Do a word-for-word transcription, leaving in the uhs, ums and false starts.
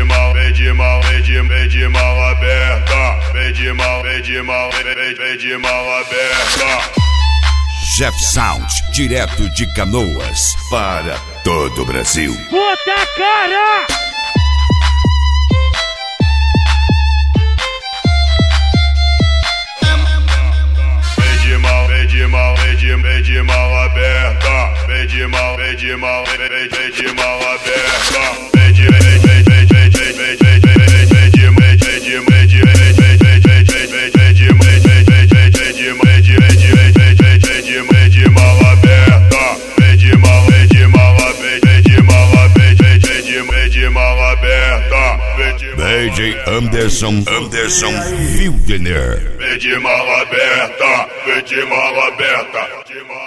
de mal, vem de mal, vem de, vem de mal aberta. Vem de mal, vem de mal, vem, vem de mal aberta. Jeff Sound, direto de Canoas, para todo o Brasil. Puta cara! Vem de mal, vem de mal, vem de, vem de mal aberta. Vem de mal, vem de mal, vem, vem, vem de mal aberta. Vem de, vem, vem, vem, vem, vem, vem, vem, vem, vem, vem de, vem de, vem de, vem de, vem, vem, vem, vem, vem, vem, vem de, vem, vem, vem, vem, vem de, vem de, vem de, vem, vem, vem, vem de, vem de mal aberta. Vem de mal, vem de mal, vem, vem de mal, vem, vem, vem de, vem de mal aberta. D J Anderson, Anderson Wildner. Vem de mal aberta, vem de mal aberta.